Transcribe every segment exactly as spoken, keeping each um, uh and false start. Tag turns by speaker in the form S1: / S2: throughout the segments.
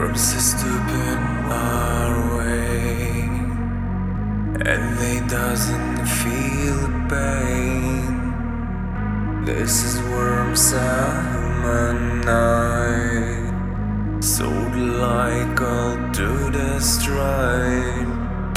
S1: Worms is stooping our way, and they doesn't feel pain. This is worms human night, so like all to the stride.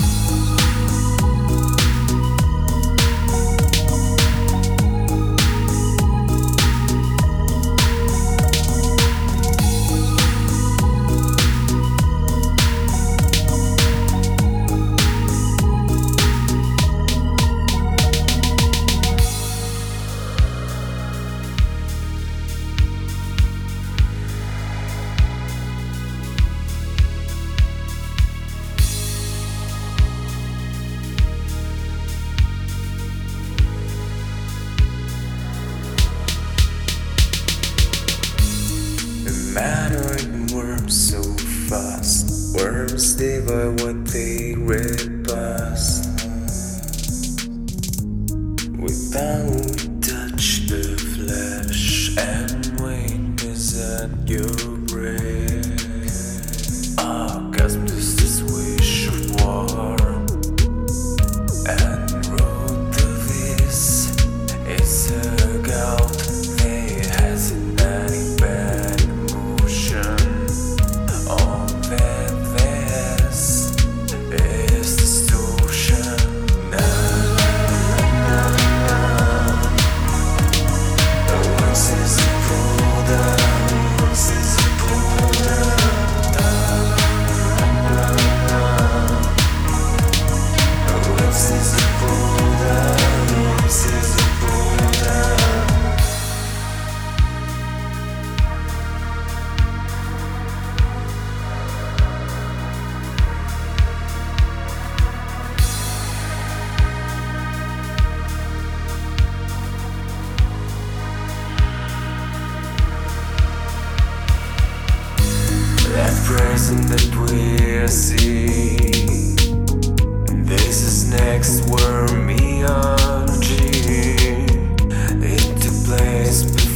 S1: Mattering worms so fast, worms devour what they repast. Without touch the flesh and wait is at your breath. Orgasm is this wish of war, and road to this is a gout. They hasn't any bad. That present that we see, this is next wormyology. It took place before.